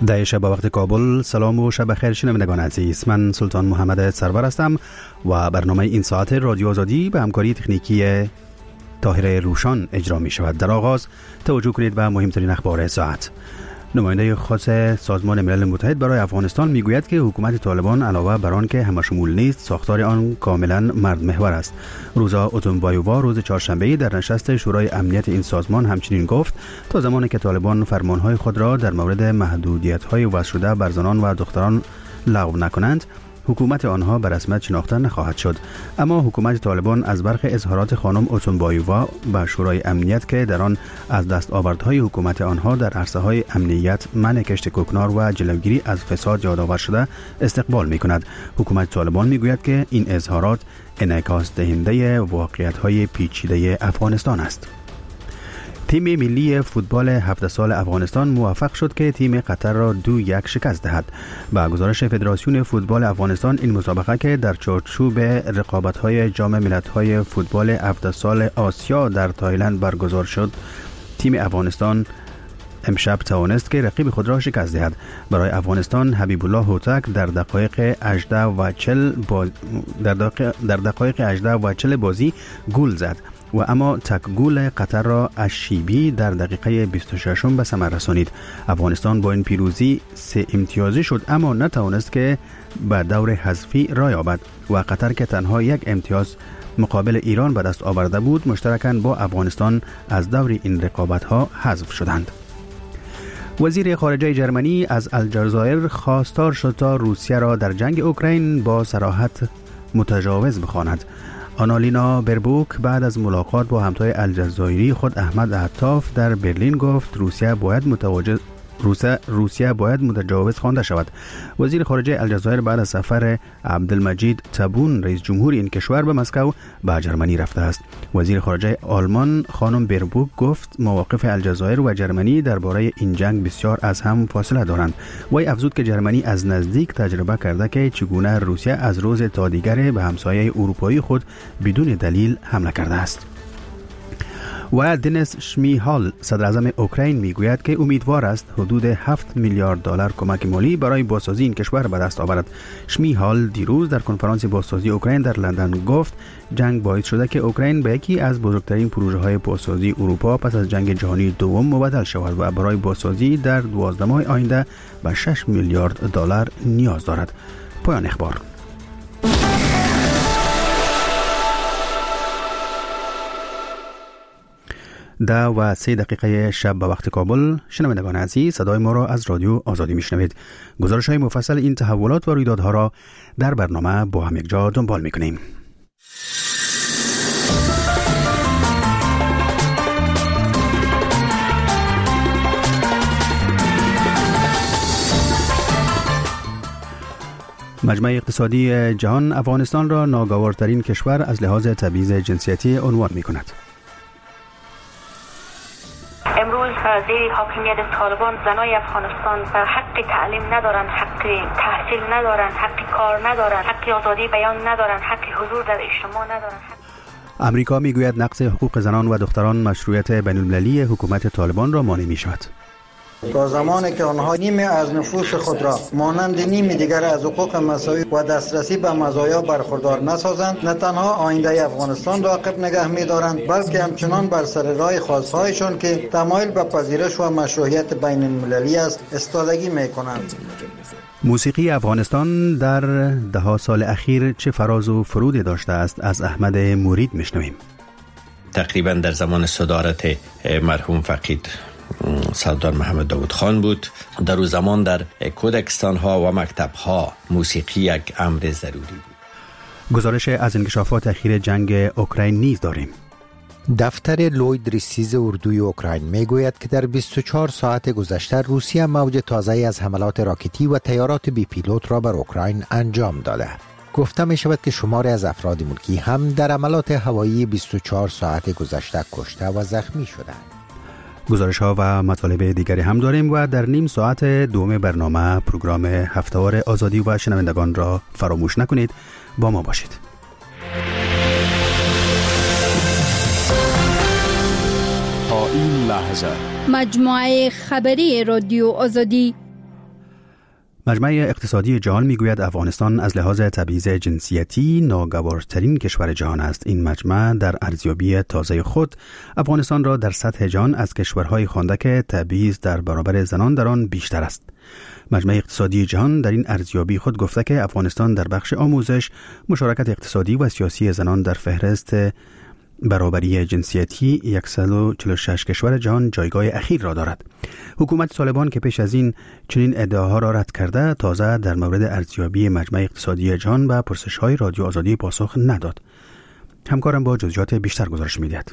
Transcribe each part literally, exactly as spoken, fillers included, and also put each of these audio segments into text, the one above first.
در شب وقت کابل. سلام و شب خیر شنوندگان عزیز، من سلطان محمد سرور هستم و برنامه این ساعت رادیو آزادی به همکاری تکنیکی طاهر روشان اجرا می شود. در آغاز توجه کنید به مهمترین اخبار ساعت. نماینده خاص سازمان ملل متحد برای افغانستان می گوید که حکومت طالبان علاوه بر آن که همشمول نیست، ساختار آن کاملا مرد محور است. روزا اوتونبایووا روز چهارشنبه در نشست شورای امنیت این سازمان همچنین گفت تا زمانی که طالبان فرمانهای خود را در مورد محدودیت‌های وضع شده بر زنان و دختران لغو نکنند، حکومت آنها به رسمیت شناخته نخواهد شد. اما حکومت طالبان از برخی اظهارات خانم اوتونبایووا به شورای امنیت که در آن از دستاوردهای حکومت آنها در عرصه‌های امنیت، منع کشت کوکنار و جلوگیری از فساد یادآور شده استقبال می‌کند. حکومت طالبان می‌گوید که این اظهارات انعکاس دهنده واقعیت‌های پیچیده افغانستان است. تیم ملی فوتبال هفده سال افغانستان موفق شد که تیم قطر را دو یک شکست دهد. با گزارش فدراسیون فوتبال افغانستان، این مسابقه که در چارچوب رقابت‌های جام ملت‌های فوتبال هفده سال آسیا در تایلند برگزار شد، تیم افغانستان امشب توانست که رقیب خود را شکست دهد. برای افغانستان حبیب الله هوتک در دقایق هجده و چهل باز... در, دقیق... در دقایق هجده و چهل بازی گل زد و اما تک گل قطر را اشیبی در دقیقه بیست و شش به ثمر رسانید. افغانستان با این پیروزی سه امتیازی شد اما نتوانست که به دور حذفی راه یابد و قطر که تنها یک امتیاز مقابل ایران به دست آورده بود، مشترکاً با افغانستان از دور این رقابت‌ها حذف شدند. وزیر خارجه جرمنی از الجزایر خواستار شد تا روسیه را در جنگ اوکراین با صراحت متجاوز بخواند. آنالینا بربوک بعد از ملاقات با همتای الجزایری خود احمد عطاف در برلین گفت روسیه باید متوجه روسیه روسیه باید متجاوز خوانده شود. وزیر خارجه الجزایر بعد از سفر عبدالمجید تبون رئیس جمهور این کشور به مسکو به جرمنی رفته است. وزیر خارجه آلمان خانم بربوک گفت مواقف الجزایر و جرمنی درباره این جنگ بسیار از هم فاصله دارند. وی افزود که جرمنی از نزدیک تجربه کرده که چگونه روسیه از روز تا دیگر به همسایه اروپایی خود بدون دلیل حمله کرده است. و دنیس شمیهال صدر اعظم اوکراین میگوید که امیدوار است حدود هفت میلیارد دلار کمک مالی برای بازسازی این کشور به دست آورد. شمیهال دیروز در کنفرانس بازسازی اوکراین در لندن گفت جنگ باعث شده که اوکراین به یکی از بزرگترین پروژه های بازسازی اروپا پس از جنگ جهانی دوم مبدل شود و برای بازسازی در دوازده ماه آینده به شش میلیارد دلار نیاز دارد. پایان اخبار. ده و سه دقیقه شب به وقت کابل. شنوندگان عزیز، صدای ما را از رادیو آزادی میشنوید. گزارش های مفصل این تحولات و رویدادها را در برنامه با هم یک جا دنبال میکنیم. مجمع اقتصادی جهان افغانستان را ناگوارترین کشور از لحاظ تبعیض جنسیتی عنوان میکند. امروز زیر حاکمیت طالبان زنای افغانستان حق تعلیم ندارن، حق تحصیل ندارن، حق کار ندارن، حق آزادی بیان ندارن، حق حضور در اجتماع ندارن. امریکا میگوید نقض حقوق زنان و دختران مشروعیت بین‌المللی حکومت طالبان را مانع می‌شود. تا زمانی که آنها نیمی از نفوس خود را مانند نیمی دیگر از حقوق مساوی و دسترسی به مزایا برخوردار نسازند، نه تنها آینده افغانستان را عقب نگه می‌دارند، بلکه همچنان بر سر راه خواستهایشان که تمایل به پذیرش و مشروعیت بین المللی است استادگی می‌کنند. موسیقی افغانستان در ده سال اخیر چه فراز و فرود داشته است؟ از احمد مرید میشنویم. تقریبا در زمان صدارت مرحوم فقید سردار محمد داود خان بود. در اون زمان در کودکستان ها و مکتب ها موسیقی یک امر ضروری بود. گزارش از انکشافات اخیر جنگ اوکراین نیز داریم. دفتر لوید ریسیز اردوی اوکراین میگوید که در بیست و چهار ساعت گذشته روسیه موج تازه‌ای از حملات راکتی و طیارات بی پیلوت را بر اوکراین انجام داده. گفته می شود که شماری از افراد ملکی هم در حملات هوایی بیست و چهار ساعت گذشته کشته و زخمی شدند. گزارش ها و مطالب دیگری هم داریم و در نیم ساعت دوم برنامه پروگرام هفته‌وار آزادی و شنوندگان را فراموش نکنید. با ما باشید. تا این لحظه مجموعه خبری رادیو آزادی مجمع اقتصادی جهان میگوید افغانستان از لحاظ تبعیض جنسیتی ناگوارترین کشور جهان است. این مجمع در ارزیابی تازه خود افغانستان را در سطح جهان از کشورهای خوانده که تبعیض در برابر زنان در آن بیشتر است. مجمع اقتصادی جهان در این ارزیابی خود گفته که افغانستان در بخش آموزش، مشارکت اقتصادی و سیاسی زنان در فهرست برابری جنسیتی صد و چهل و شش کشور جهان جایگاه اخیر را دارد. حکومت طالبان که پیش از این چنین ادعاها را رد کرده، تازه در مورد ارزیابی مجمع اقتصادی جهان و پرسش‌های رادیو آزادی پاسخ نداد. همکارم با جزئیات بیشتر گزارش می‌دهد.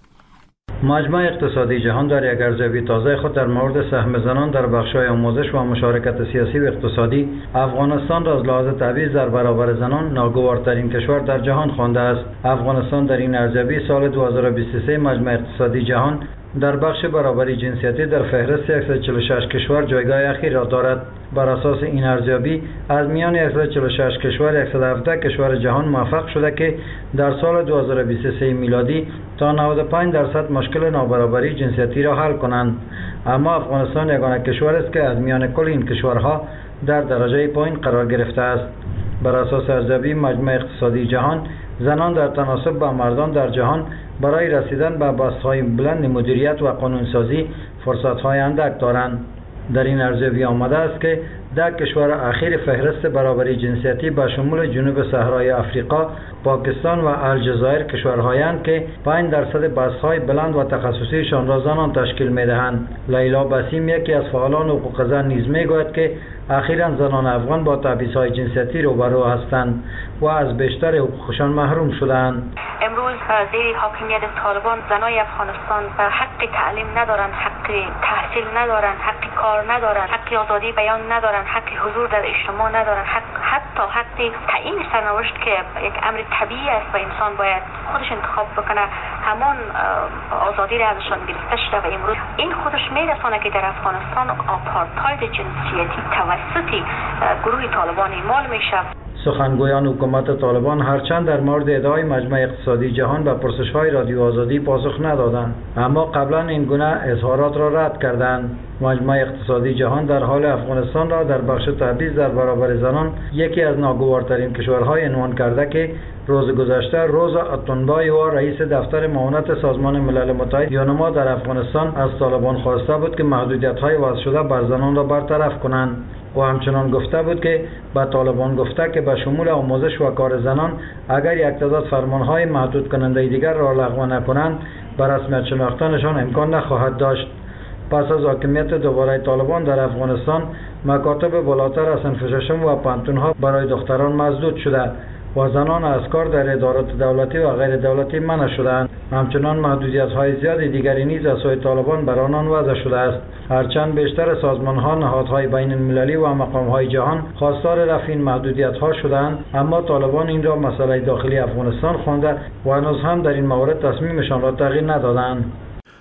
مجمع اقتصادی جهان در یک ارزیابی تازه خود در مورد سهم زنان در بخش‌های آموزش و مشارکت سیاسی و اقتصادی افغانستان را از لحاظ تبعیض در برابر زنان ناگوارترین کشور در جهان خوانده است. افغانستان در این ارزیابی سال دو هزار و بیست و سه مجمع اقتصادی جهان در بخش برابری جنسیتی در فهرست صد و چهل و شش کشور جایگاه اخیر را دارد. بر اساس این ارزیابی از میان صد و چهل و شش کشور صد و هفده کشور جهان موفق شده که در سال دو هزار و بیست و سه میلادی تا نود و پنج درصد مشکل نابرابری جنسیتی را حل کنند. اما افغانستان یگانه کشور است که از میان کل این کشورها در درجه پایین قرار گرفته است. بر اساس ارزیابی مجمع اقتصادی جهان، زنان در تناسب با مردان در جهان برای رسیدن به بست‌های بلند مدیریت و قانونسازی فرصت‌های اندک دارند. در این ارزیابی آمده است که در کشور اخیر فهرست برابری جنسیتی به شمول جنوب صحرای آفریقا، پاکستان و الجزایر کشورهایند که پنج درصد بست‌های بلند و تخصصیشان را زنان تشکیل می‌دهند. لیلا بسیم یکی از فعالان حقوق زن نیز می‌گوید که اخیراً زنان افغان با تبعیض‌های جنسیتی روبرو هستند و از بیشتر حقوقشان محروم شدند. امروز زیر حاکمیت طالبان زنای افغانستان حق تعلیم ندارند، حق تحصیل ندارند، حق کار ندارند، حق آزادی بیان ندارند، حق حضور در اجتماع ندارند، حق حتی حق تعیین سرنوشت که یک امر طبیعی است و انسان باید خودش انتخاب بکنه، همان آزادی را ازشان گرفته شده و امروز این خودش میرسانه که در افغانستان آپارتاید جنسیتی توسط گروه طالبان اعمال میشه. سخنگویان حکومت طالبان هرچند در مورد ادعای مجمع اقتصادی جهان به پرسش‌های رادیو آزادی پاسخ ندادند، اما قبلا این گونه اظهارات را رد کردند. مجمع اقتصادی جهان در حال افغانستان را در بخش تبعیض در برابر زنان یکی از ناگوارترین کشورهای عنوان کرده که روز گذشته روزا اتونبایوا رئیس دفتر معاونت سازمان ملل متحد یونما در افغانستان از طالبان خواسته بود که محدودیت‌های وضع شده بر زنان را برطرف کنند و همچنان گفته بود که به طالبان گفته که به شمول آموزش و کار زنان اگر یک تعداد فرمانهای محدود کننده دیگر را لغو نکنند بر رسمیت شناختنشان امکان نخواهد داشت. پس از حاکمیت دوباره طالبان در افغانستان مکاتب بالاتر از صنف ششم و پانتونها برای دختران مسدود شده و زنان از کار در ادارات دولتی و غیر دولتی منع شدند. همچنان محدودیت‌های زیاد دیگری نیز از سوی طالبان بر آنان وضع شده است. هرچند بیشتر سازمان‌ها، نهادهای بین‌المللی و مقام‌های جهان خواستار رفع این محدودیت‌ها شدند، اما طالبان این را مسئله داخلی افغانستان خوانده و هنوز هم در این مورد تصمیمشان را تغییر ندادند.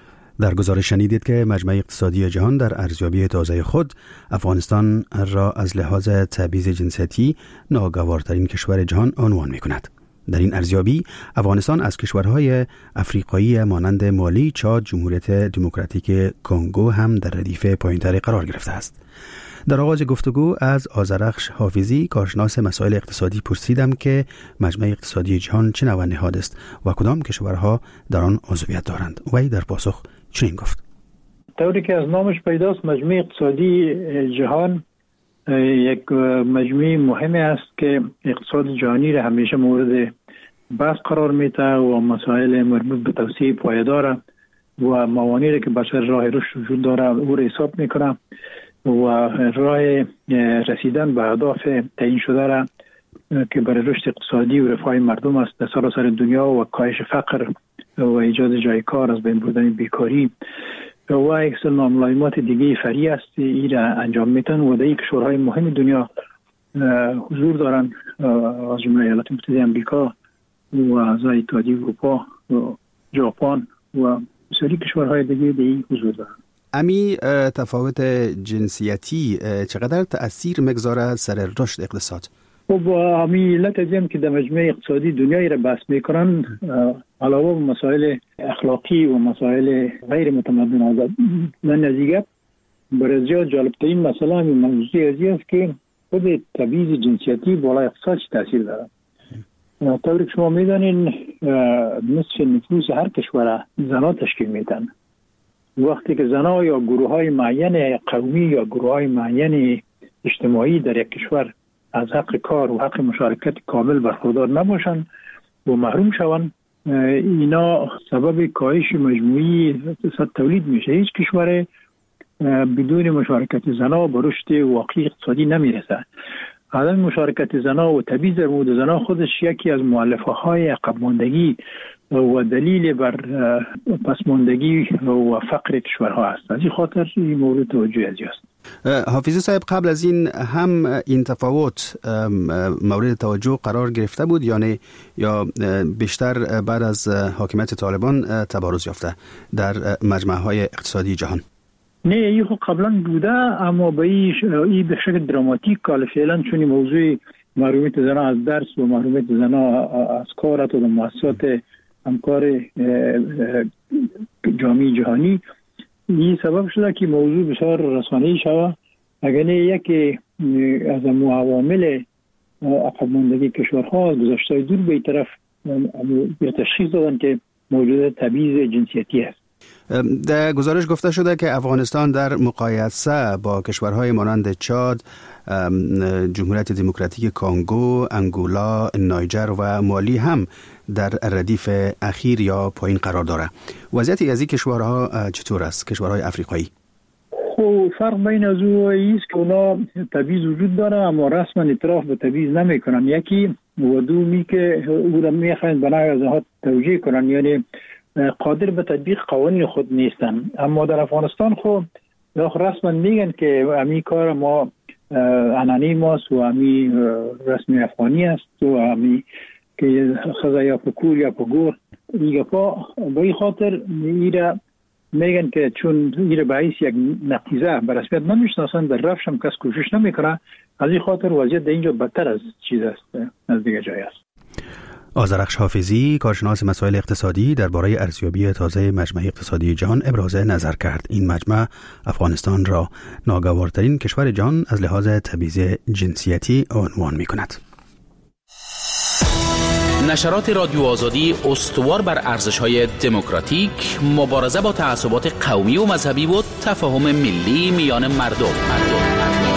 در گزارش شنیدید که مجمع اقتصادی جهان در ارزیابی تازه خود افغانستان را از لحاظ تبعیض جنسیتی ناگوارترین کشور جهان عنوان می‌کند. در این ارزیابی افغانستان از کشورهای افریقایی مانند مالی، چاد، جمهوریت دموکراتیک کنگو هم در ردیف پایین‌تری قرار گرفته است. در آغاز گفتگو از آذرخش حافظی، کارشناس مسائل اقتصادی، پرسیدم که مجمع اقتصادی جهان چه نوع نهاد است و کدام کشورها در آن عضویت دارند. وی در پاسخ چنین گفت: طوری که از نامش پیداست، مجمع اقتصادی جهان یک مجموعه مهمی است که اقتصاد جهانی را همیشه مورد بحث قرار میده و مسائل مربوط به توسعه پایدار و موانعی که بر سر راه رشد وجود داره او را حساب میکنه و راه رسیدن به اهداف تعیین شده را که برای رشد اقتصادی و رفاه مردم است در سراسر دنیا و کاهش فقر و ایجاد جای کار، از بین بردن بیکاری و یک سری ناملایمات دیگه فری است این را انجام میتن و در یک کشورهای مهم دنیا حضور دارن، از جمله ایالات متحده آمریکا و اعضای اتحادیه اروپا و ژاپن و بسیاری کشورهای دیگه در این حضور دارن. امی تفاوت جنسیتی چقدر تأثیر میگذاره سر رشد اقتصاد؟ خب امی علت ازیم که در مجمع اقتصادی دنیایی را بحث میکنن، علاوه بر مسائل اخلاقی و مسائل غیر متمدن من نزدیک برای زیاد جالب ترین مسئله همین موضوع ازی است که خود تبعیض جنسیتی بالای اقتصاد چه تاثیر داره. طوری که شما میدانین نصف نفوس هر کشور زنها تشکیل میدن. وقتی که زنها یا گروه های معین قومی یا گروه های معین اجتماعی در یک کشور از حق کار و حق مشارکت کامل برخوردار نباشند و محروم شوند، اینا سبب کاهش مجموعی اقتصاد تولید میشه. هیچ کشور بدون مشارکت زنها به رشد واقعی اقتصادی نمیرسه. عدم مشارکت زنها و تبعیض در مورد زنها خودش یکی از مؤلفه های عقب ماندگی و دلیل بر پسماندگی و فقر کشورها است. از این خاطر این مورد توجه ازی است. حافظی صاحب، قبل از این هم این تفاوت مورد توجه قرار گرفته بود یا نه، یا بیشتر بعد از حاکمیت طالبان تبارز یافته در مجمع‌های اقتصادی جهان؟ نه، این خب قبلا بوده، اما به این به شکل دراماتیک کال فعلا چون موضوع محرومیت زنها از درس و محرومیت زنها از کار و مؤسسات همکار جامعه جهانی این سبب شده که موضوع بسیار رسانه‌ای شود. اگر نه یکی از عوامل عقب ماندگی کشورها از گذشته دور به طرف به تشخیص دادن که موجود تبعیض جنسیتی است. در گزارش گفته شده که افغانستان در مقایسه با کشورهای مانند چاد، جمهوریت دموکراتیک کانگو، انگولا، نایجر و مالی هم در ردیف اخیر یا پایین قرار داره. وضعیت از این کشورها چطور است؟ کشورهای افریقایی؟ خب فرق بین از او است که اونا تبعیض وجود داره اما رسما اعتراف به تبعیض نمیکنن. یکی و دومی که او را میخواین بنای از آنها توجیه کنن، یعنی قادر به تطبیق قوانین خود نیستن. اما در افغانستان خب رسما میگن که امی کار ما عنعنه ماست و امی رسمی افغانی است و امی که خزا یا پکور یا پگور میگه پا به این خاطر ایره میگن که چون ایره باعث یک نقیزه به رسمیت نمیشناسن در رفش هم کس کوشش نمیکنه. از این خاطر وضعیت در اینجا بدتر از چیز است از دیگه جای است. آذرخش حافظی، کارشناس مسائل اقتصادی، درباره ارزیابی تازه مجمع اقتصادی جهان ابراز نظر کرد. این مجمع افغانستان را ناگوارترین کشور جهان از لحاظ تبعیض جنسیتی عنوان می‌کند. نشرات رادیو آزادی استوار بر ارزش‌های دموکراتیک، مبارزه با تعصبات قومی و مذهبی و تفاهم ملی میان مردم. مردم.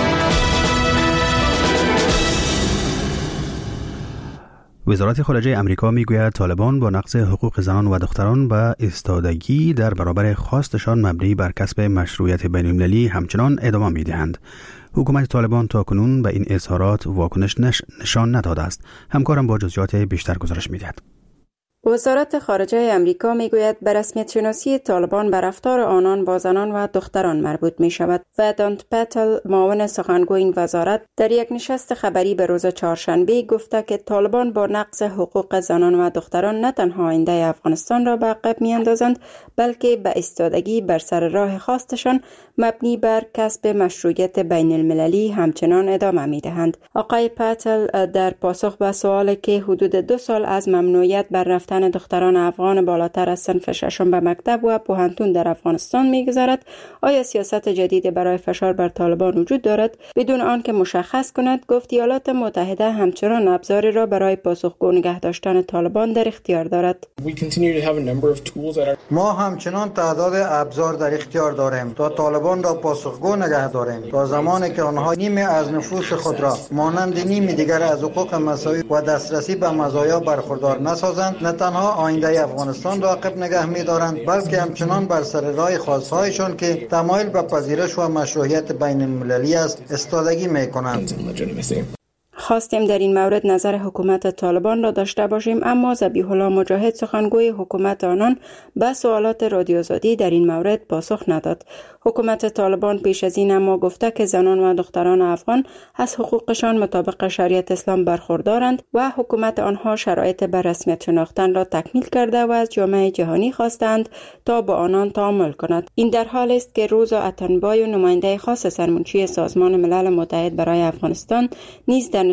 وزارت خارجه امریکا میگوید طالبان با نقض حقوق زنان و دختران به ایستادگی در برابر خواستشان مبنی بر کسب مشروعیت بین‌المللی همچنان ادامه میدهند. حکومت طالبان تاکنون به این اظهارات واکنش نشان نداده است. همکارم با جزئیات بیشتر گزارش میدهد. وزارت خارجه امریکا میگوید به رسمیت شناسی طالبان به رفتار آنان با زنان و دختران مربوط می شود و دانت پتل، معاون سخنگوی این وزارت، در یک نشست خبری به روز چهارشنبه گفته که طالبان با نقض حقوق زنان و دختران نه تنها آینده افغانستان را به عقب می اندازند بلکه به ایستادگی بر سر راه خواستشان مبنی بر کسب مشروعیت بین المللی همچنان ادامه می دهند. آقای پتل در پاسخ به سوالی که حدود دو سال از ممنوعیت بر رفتن دختران افغان بالاتر از صنف ششم به مکتب و پوهنتون در افغانستان می‌گذرد، آیا سیاست جدید برای فشار بر طالبان وجود دارد؟ بدون آنکه مشخص کند گفت ایالات متحده همچنان ابزاری را برای پاسخگو نگه داشتن طالبان در اختیار دارد. ما همچنان تعداد ابزار در اختیار داریم تا طالبان را پاسخگو نگه داریم تا زمانی که آنها نیمه از نفوس خود را مانند نیمه دیگر از حقوق مساوی و دسترسی به مزایا برخوردار نسازند، نه تنها آینده افغانستان را عقب نگه می‌دارند بلکه همچنان بر سر راه خواستهایشان که تمایل به پذیرش و مشروعیت بین المللی است استادگی می‌کنند. خواستیم در این مورد نظر حکومت طالبان را داشته باشیم، اما ذبیح الله مجاهد، سخنگوی حکومت آنان، به سوالات رادیو آزادی در این مورد پاسخ نداد. حکومت طالبان پیش از این اما گفته که زنان و دختران افغان از حقوقشان مطابق شریعت اسلام برخوردارند و حکومت آنها شرایط بر رسمیت شناختن را تکمیل کرده و از جامعه جهانی خواستند تا با آنان تعامل کند. این در حال است که روزا اتنبای، نماینده خاص سرمنشی سازمان ملل متحد برای افغانستان، نیز در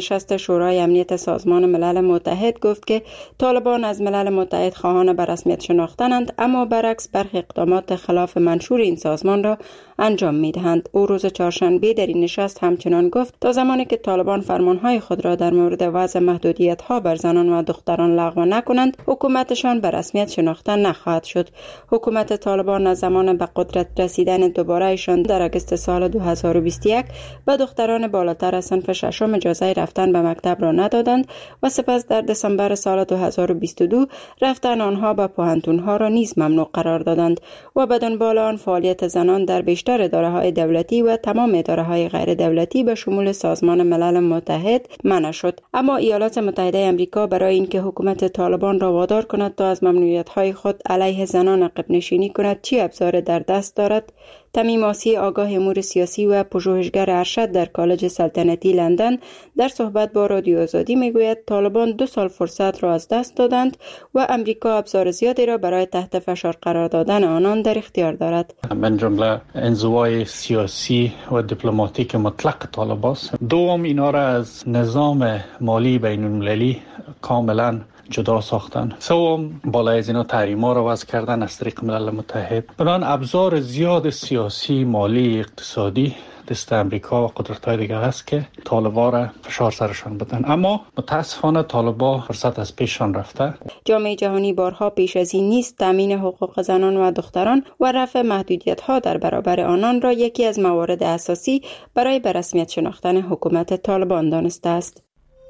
نشست شورای امنیت سازمان ملل متحد گفت که طالبان از ملل متحد خواهان به رسمیت شناختنند، اما برعکس برخی اقدامات خلاف منشور این سازمان را انجام می‌دهند. او روز چهارشنبه در این نشست همچنان گفت تا زمانی که طالبان فرمانهای خود را در مورد وضع محدودیت‌ها بر زنان و دختران لغو نکنند، حکومتشان به رسمیت شناخته نخواهد شد. حکومت طالبان از زمان به قدرت رسیدن دوبارهشان در اگست سال دو هزار و بیست و یک به دختران بالاتر از صنف ششم اجازه رفتن به مکتب را ندادند و سپس در دسامبر سال دو هزار و بیست و دو رفتن آنها به پوهنتون‌ها را نیز ممنوع قرار دادند و به دنبال آن فعالیت زنان در بیشتر اداره‌های دولتی و تمام اداره‌های غیر دولتی به شمول سازمان ملل متحد منع شد. اما ایالات متحده آمریکا برای اینکه حکومت طالبان را وادار کند تا از ممنوعیت‌های خود علیه زنان عقب نشینی کند چی ابزار در دست دارد؟ تمیم آسی، آگاه امور سیاسی و پژوهشگر ارشد در کالج سلطنتی لندن در صحبت با رادیو آزادی میگوید طالبان دو سال فرصت را از دست دادند و امریکا ابزار زیادی را برای تحت فشار قرار دادن آنان در اختیار دارد. من جمله انزوای سیاسی و دیپلماتیک مطلق طالبان، دوم اینا را از نظام مالی بین المللی کاملا جدا ساختن، سوم بالای از اینا تحریما را وضع کردن از طریق ملل متحد. بنابراین ابزار زیاد سیاسی، مالی، اقتصادی دست امریکا و قدرت‌های دیگه هست که طالبا را فشار سرشان بدن، اما متاسفانه طالبا فرصت از پیششان رفته. جامعه جهانی بارها پیش از این نیز تامین حقوق زنان و دختران و رفع محدودیت‌ها در برابر آنان را یکی از موارد اساسی برای به رسمیت شناختن حکومت طالبان دانسته است.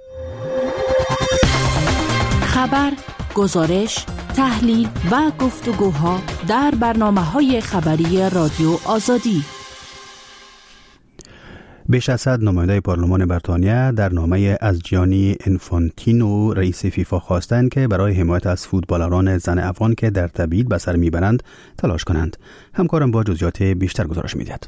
خبر، گزارش، تحلیل و گفتگوها در برنامه‌های خبری رادیو آزادی. بیش از صد نماینده پارلمان بریتانیا در نامه از جیانی انفانتینو رئیس فیفا خواستند که برای حمایت از فوتبالران زن افغان که در تبعید به سر میبرند تلاش کنند. همکارم با جزئیات بیشتر گزارش میدهد.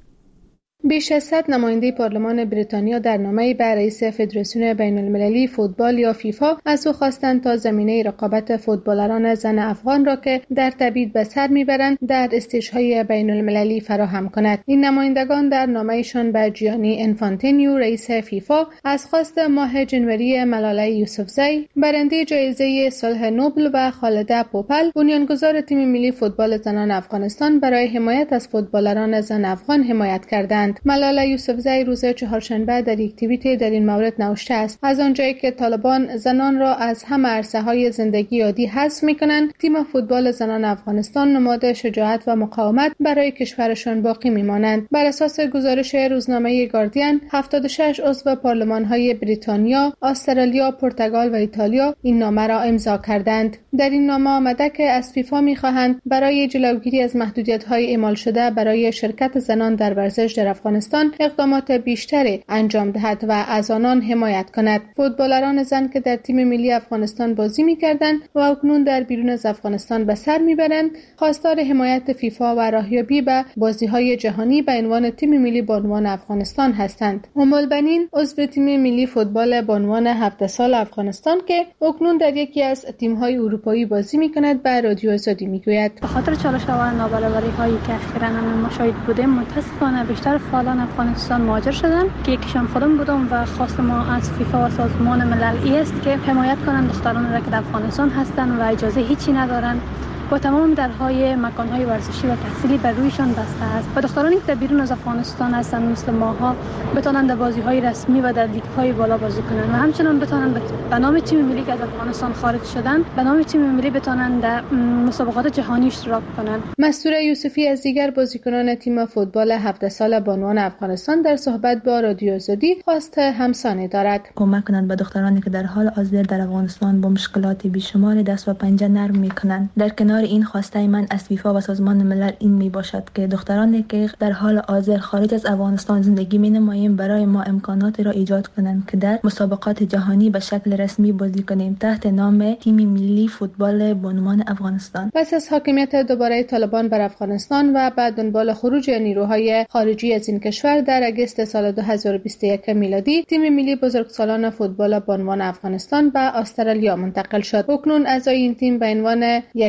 بیش از صد نماینده پارلمان بریتانیا در نامه‌ای به رئیس فدراسیون بین‌المللی فوتبال یا فیفا از او خواستند تا زمینه رقابت فوتبالران زن افغان را که در تبعید به سر میبرند در استیج‌های بین‌المللی فراهم کند. این نمایندگان در نامه‌شان به جیانی انفانتینیو رئیس فیفا از خواست ماه جنوری ملاله یوسفزئی برنده جایزه صلح نوبل و خالده پوپل بنیانگذار تیم ملی فوتبال زنان افغانستان برای حمایت از فوتبالران زن افغان حمایت کردند. ملاله یوسفزئی روز چهارشنبه در یک توییت در این مورد نوشته است: از آنجایی که طالبان زنان را از همه عرصه‌های زندگی عادی حذف می‌کنند، تیم فوتبال زنان افغانستان نماد شجاعت و مقاومت برای کشورشان باقی می‌مانند. بر اساس گزارش روزنامه گاردین، هفتاد و شش عضو پارلمان‌های بریتانیا، استرالیا، پرتغال و ایتالیا این نامه را امضا کردند. در این نامه آمده که از فیفا می‌خواهند برای جلوگیری از محدودیت‌های اعمال شده برای شرکت زنان در ورزش در افغانستان اقدامات بیشتری انجام دهد و از آنان حمایت کند. فوتبالران زن که در تیم ملی افغانستان بازی می‌کردند و اکنون در بیرون از افغانستان به سر می‌برند، خواستار حمایت فیفا و راهیابی به بازی‌های جهانی به عنوان تیم ملی بانوان افغانستان هستند. ام البنین عضو تیم ملی فوتبال بانوان هفده سال افغانستان که اکنون در یکی از تیم‌های اروپایی بازی می‌کند به رادیو آزادی می‌گوید: به خاطر چالش‌ها و نابرابری‌هایی که اخیراً ما شاهد بودیم، متأسفانه بیشتر فعالان افغانستان مهاجر شدن که یکیشان خودم بودم و خواست ما از فیفا و سازمان ملل است که حمایت کنند دختران را که در افغانستان هستند و اجازه هیچی ندارند و تمام درهای مکان‌های ورزشی و تحصیلی بر رویشان بسته است و دخترانی که در بیرون از افغانستان هستند مثل ماها بتوانند در بازی‌های رسمی و در لیگ‌های بالا بازی کنند و همچنین بتوانند به نام تیم ملی که از افغانستان خارج شدند به نام تیم ملی بتوانند در مسابقات جهانی اشتراک کنند. مستوره یوسفی از دیگر بازیکنان تیم فوتبال هفده سال بانوان افغانستان در صحبت با رادیو آزادی خواست همسانی دارد: کمک کنند به دخترانی که در حال حاضر در افغانستان با مشکلات بیشمار دست و پنجه نرم می‌کنند. در کنار این خواسته من از فیفا و سازمان ملل این می باشد که دخترانی که در حال حاضر خارج از افغانستان زندگی می نماییم برای ما امکانات را ایجاد کنند که در مسابقات جهانی به شکل رسمی بازی کنیم تحت نام تیم ملی فوتبال بانوان افغانستان. پس از حاکمیت دوباره طالبان بر افغانستان و بعد دنبال خروج نیروهای خارجی از این کشور در اگست سال دو هزار و بیست و یک میلادی، تیم ملی بزرگسالان فوتبال بانوان افغانستان به استرالیا منتقل شد. اکنون اعضای این تیم به عنوان یک تیم با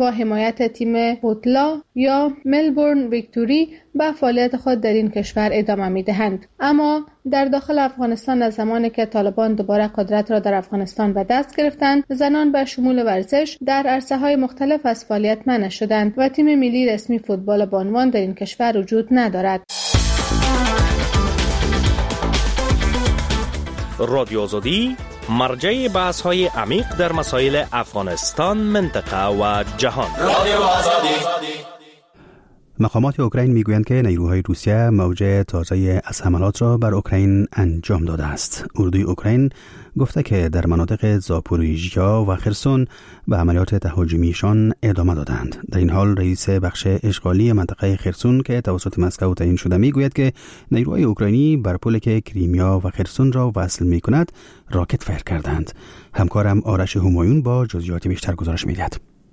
با حمایت تیم هوتلا یا ملبورن ویکتوری به فعالیت خود در این کشور ادامه می‌دهند. اما در داخل افغانستان از زمانی که طالبان دوباره قدرت را در افغانستان به دست گرفتند، زنان به شمول ورزش در عرصه‌های مختلف از فعالیت منع شدند و تیم ملی رسمی فوتبال بانوان در این کشور وجود ندارد. رادیو آزادی مرجع بحث های عمیق در مسائل افغانستان، منطقه و جهان. رادیو آزادی. مقامات اوکراین میگویند که نیروهای روسیه موج تازه از حملات را بر اوکراین انجام داده است. اردوی اوکراین گفته که در مناطق زاپوریژیا و خرسون به عملیات تهاجمیشان ادامه دادند. در این حال رئیس بخش اشغالی منطقه خرسون که توسط مسکو تعیین شده میگوید که نیروهای اوکراینی بر پلی که کریمیا و خرسون را وصل میکند راکت فایر کردند. همکارم آرش همایون با جزئیات بیشتر گزارش میدهد.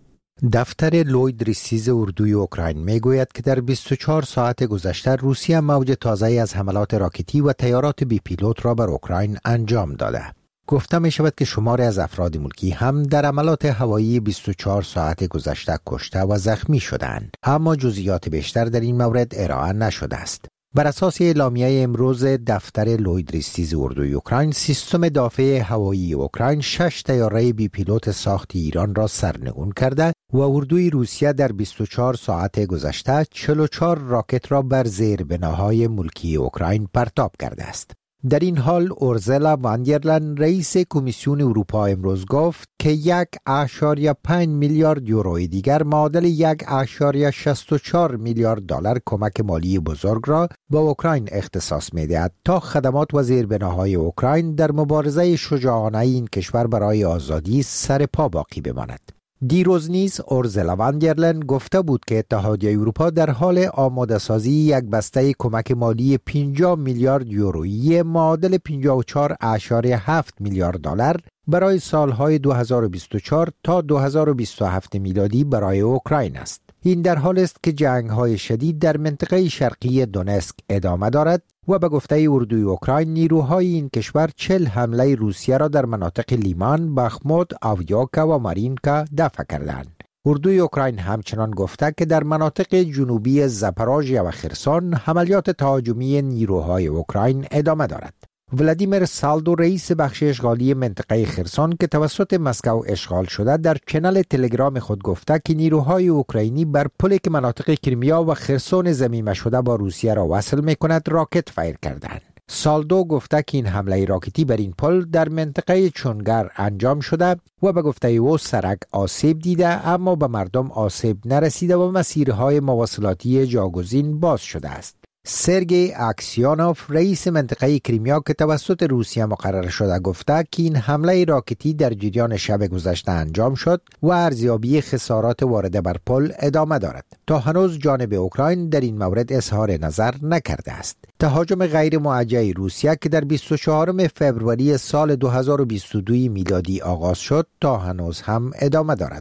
دفتر لوید ریسیز اردوی اوکراین میگوید که در بیست و چهار ساعت گذشته روسیه موج تازه از حملات راکتی و طیارات بی پیلوت را بر اوکراین انجام داده. گفته می شود که شماری از افراد ملکی هم در حملات هوایی بیست و چهار ساعت گذشته کشته و زخمی شدند، اما جزئیات بیشتر در این مورد ارائه نشده است. بر اساس اعلامیه امروز دفتر لوید ریسیز اردوی اوکراین، سیستم دافع هوایی اوکراین شش طیاره بی پیلوت ساخت ایران را سرنگون کرده و اردوی روسیه در بیست و چهار ساعت گذشته چهل و چهار راکت را بر زیربناهای ملکی اوکراین پرتاب کرده است. در این حال اورزلا واندرلن رئیس کمیسیون اروپا امروز گفت که یک اشاریه پنج میلیارد یورو دیگر معادل یک اشاریه شصت و چهار میلیارد دلار کمک مالی بزرگ را به اوکراین اختصاص می‌دهد تا خدمات و زیربناهای اوکراین در مبارزه شجاعانه این کشور برای آزادی سر پا باقی بماند. دیروز نیز اورزلا واندرلن گفته بود که اتحادیه اروپا در حال آماده سازی یک بسته کمک مالی پنجاه میلیارد یورویی معادل پنجاه و چهار اشاریه هفت میلیارد دلار برای سالهای دو هزار و بیست و چهار تا دو هزار و بیست و هفت میلادی برای اوکراین است. این در حال است که جنگ‌های شدید در منطقه شرقی دونسک ادامه دارد و به گفته اردوی اوکراین نیروهای این کشور چهل حمله روسیه را در مناطق لیمان، بخموت، آویوکا و مارینکا دفع کردند. اردوی اوکراین همچنان گفته که در مناطق جنوبی زاپاروژیا و خرسون حملات تهاجمی نیروهای اوکراین ادامه دارد. ولادیمیر سالدو رئیس بخش اشغالی منطقه خرسون که توسط مسکو اشغال شده در کانال تلگرام خود گفته که نیروهای اوکراینی بر پلی که مناطق کریمیا و خرسون ضمیمه شده با روسیه را وصل می‌کند راکت فایر کردند. سالدو گفته که این حمله راکتی بر این پل در منطقه چونگر انجام شده و به گفته او سرک آسیب دیده اما به مردم آسیب نرسیده و مسیرهای مواصلاتی جاگزین باز شده است. سرگئی اکسیانوف رئیس منطقه کریمیا که توسط روسیه مقرر شده گفته که این حمله راکتی در جریان شب گذشته انجام شد و ارزیابی خسارات وارده بر پل ادامه دارد. تا هنوز جانب اوکراین در این مورد اظهار نظر نکرده است. تهاجم غیر موجه روسیه که در بیست و چهارم فوریه سال دو هزار و بیست و دو میلادی آغاز شد تا هنوز هم ادامه دارد.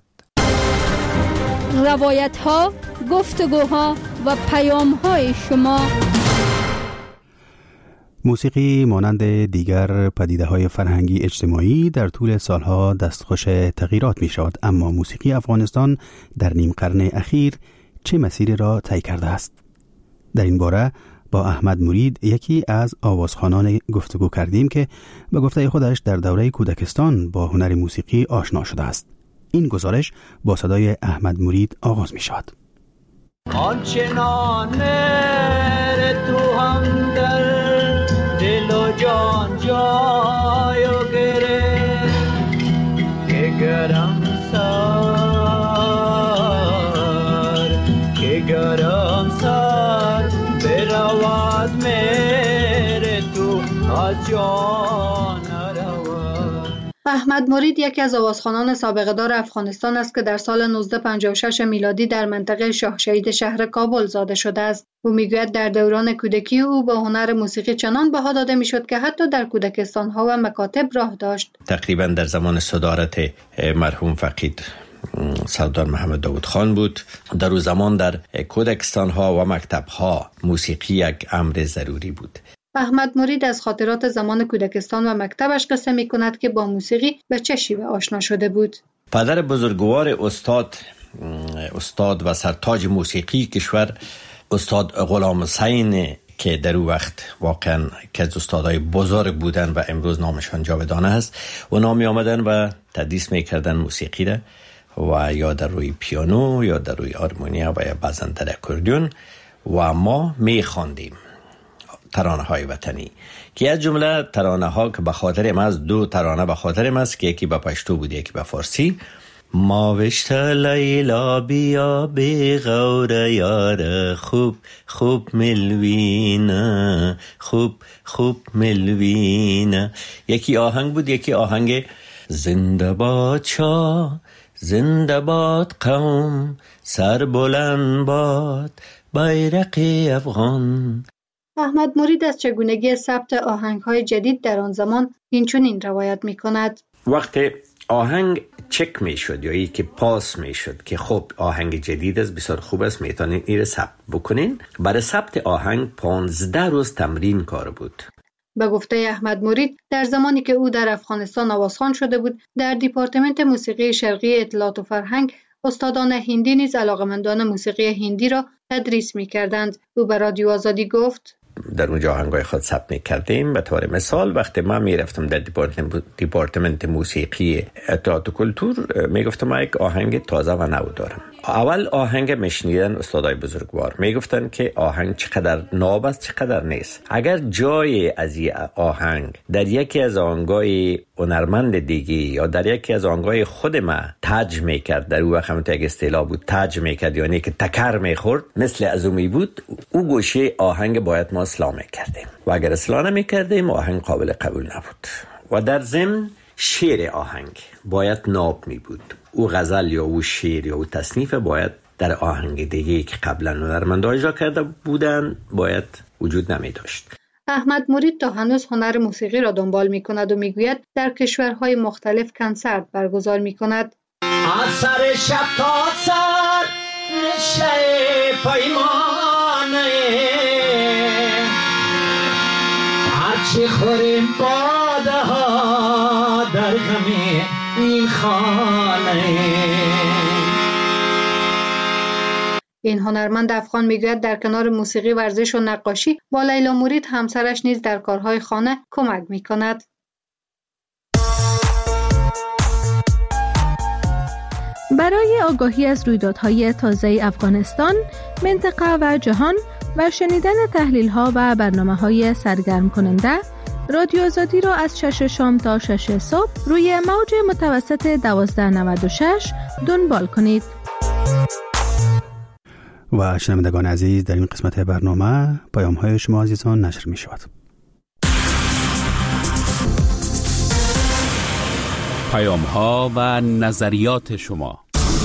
روایت ها، گفتگوها و پیام های شما. موسیقی مانند دیگر پدیده های فرهنگی اجتماعی در طول سالها دستخوش تغییرات می شود، اما موسیقی افغانستان در نیم قرن اخیر چه مسیری را طی کرده است؟ در این باره با احمد مرید یکی از آوازخوانان گفتگو کردیم که به گفته خودش در دوره کودکستان با هنر موسیقی آشنا شده است. این گزارش با صدای احمد مرید آغاز می شود. آنچنان مهر تو هم در دل و جان جای و گرفت که گرم سر که گرم سر برود مهر تو از جان احمد مرید یکی از آوازخوانان سابقه دار افغانستان است که در سال نوزده پنجاه و شش میلادی در منطقه شاه شهید شهر کابل زاده شده است. او میگوید در دوران کودکی او به هنر موسیقی چنان بها داده میشد که حتی در کودکستان‌ها و مکاتب راه داشت. تقریبا در زمان صدارت مرحوم فقید سردار محمد داود خان بود. در اون زمان در کودکستان‌ها و مکتب‌ها موسیقی یک امر ضروری بود. احمد مرید از خاطرات زمان کودکستان و مکتبش قصه می کند که با موسیقی به چه شیوه آشنا شده بود. پدر بزرگوار استاد استاد و سرتاج موسیقی کشور استاد غلام حسین که در اون وقت واقعا که از استادای بزرگ بودن و امروز نامشان جاودانه است، و نامی آمدن و تدریس میکردن موسیقی را، و یا در روی پیانو یا در روی آرمونیا و یا بعضا در اکوردیون، و ما میخواندیم ترانه های وطنی که از جمله ترانه ها که به خاطرم از دو ترانه به خاطرم است که یکی به پشتو بود یکی به فارسی. ما وشت لیلا بیا بی غور یار خوب خوب ملوینه خوب خوب ملوینه. یکی آهنگ بود، یکی آهنگ زنده باد شاه زنده باد قوم سر بلند باد بیرق افغان. احمد مرید از چگونگی ثبت آهنگ‌های جدید در آن زمان اینچنین روایت می‌کند: وقتی آهنگ چک میشد یا ای که پاس میشد که خب آهنگ جدید است، بسیار خوب است، میتونین این رو ثبت بکنین. برای ثبت آهنگ پانزده روز تمرین کار بود. به گفته احمد مرید، در زمانی که او در افغانستان آوازخوان شده بود، در دیپارتمنت موسیقی شرقی اطلاعات و فرهنگ استادان هندی نیز علاقمندان موسیقی هندی را تدریس می‌کردند. او به رادیو آزادی گفت: در اونجا آهنگای خود ثبت می‌کردیم. به طور مثال وقتی من می‌رفتم در دیپارتمنت, دیپارتمنت موسیقی اطلاعات و کلتور، میگفتم من یک آهنگ تازه و نو دارم. اول آهنگ میشنیدن استادای بزرگوار میگفتن که آهنگ چقدر ناب است چقدر نیست. اگر جای از این آهنگ در یکی از آهنگای هنرمند دیگه یا در یکی از آهنگای خود ما تاج میکرد، در اون وقت هم یک اصطلاح بود تاج میکرد، یعنی که تکر میخورد مثل ازومی بود، او گوشه آهنگ باید ما اصلاح میکردیم و اگر اصلاح نمیکردیم آهنگ قابل قبول نبود. و در ضمن شعر آهنگ باید ناب می بود. او غزل یا او شعر یا او تصنیف باید در آهنگ دیگه که قبلا هنرمندان اجرا کرده بودن باید وجود نمی داشت. احمد مرید تا هنوز هنر موسیقی را دنبال می کند و می گوید در کشورهای مختلف کنسرت برگزار می کند. اثر شب تا سر نشه پیمانه هرچی خوریم باده ها در غمی این خانه. این هنرمند افغان میگوید در کنار موسیقی، ورزش و نقاشی با لیلا مرید همسرش نیز در کارهای خانه کمک میکند. برای آگاهی از رویدادهای تازه افغانستان، منطقه و جهان و شنیدن تحلیل‌ها و برنامه‌های سرگرم کننده، رادیو آزادی را از شش شام تا شش صبح روی موج متوسط دوازده نود و شش دنبال کنید. و شنوندگان عزیز، در این قسمت برنامه پیام‌های شما عزیزان نشر می شود. پیام‌ها و نظریات شما.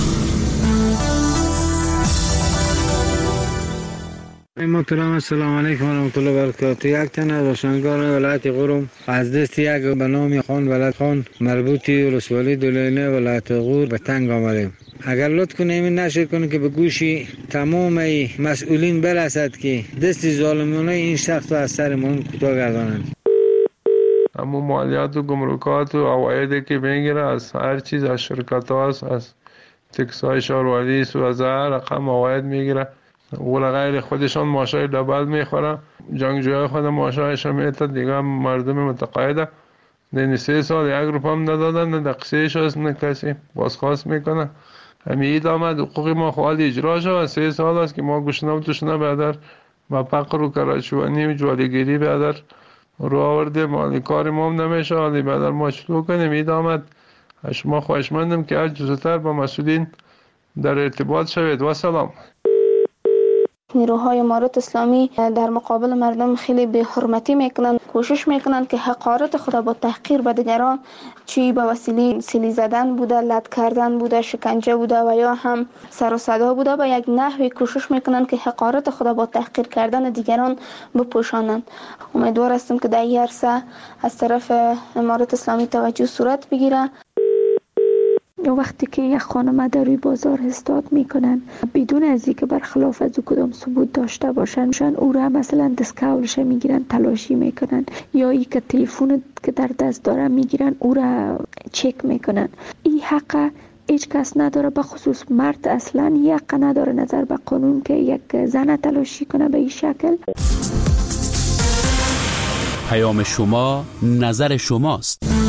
محترم السلام علیکم و رحمت الله و برکاته. یک تن از روشنگار ولایت قم از دست یک به نام خان ولد خان مربوطی ولسوالی دولینه ولایت غور به تنگ آمدیم. اگر لطف کنیم این نشر کنیم که به گوشی تمام مسئولین برسد که دست ظالمانه این شخص از سرمون کوتاه گردانند. اما مالیات و گمرکات و عوایدی که میگیره از هر چیز، از شرکت هاست، از تکسای شهروندی و از هر رقم عواید میگیره. ولی غیر خودشان ماشای دبل میخوره، جنگجوهای خود ماشایشان میته، دیگه مردم متقاعده دین سه سال یک روپا هم ندادن، نه دقیقش هست نه کسی بازخواست میکنه. همین آمد حقوق ما خواهد اجرا شد. سه سال است که ما گوشنه و توشنه بیادر و فقر و کراچوانی و جوالیگیری بیادر رو آورده، مالی کار ما هم نمیشه، حالی بیادر ما چطور کنیم. اید آمد شما خواهشمندم که هر جزتر با مسئولین در ارتباط شوید. و سلام. نیروهای امارات اسلامی در مقابل مردم خیلی به حرمتی میکنن، کوشش میکنن که حقارت خود با تحقیر به دیگران، چی به وسیله سیلی زدن بوده، لط کردن بوده، شکنجه بوده و یا هم سر و صدا بوده، به یک نحوی کوشش میکنن که حقارت خود با تحقیر کردن دیگران بپوشانند. امیدوار هستم که در این عرصه از طرف امارات اسلامی توجه صورت بگیره. وقتی که یک خانم در روی بازار استاد میکنن بدون از اینکه برخلاف از او کدام ثبوت داشته باشن، شان او را مثلا دستکولش میگیرن، تلاشی میکنن، یا ای که تلفن که در دست داره میگیرن او را چک میکنن. این حق هیچ کس نداره، به خصوص مرد اصلا یک نداره نظر به قانون که یک زن تلاشی کنه به این شکل. پیام شما نظر شماست.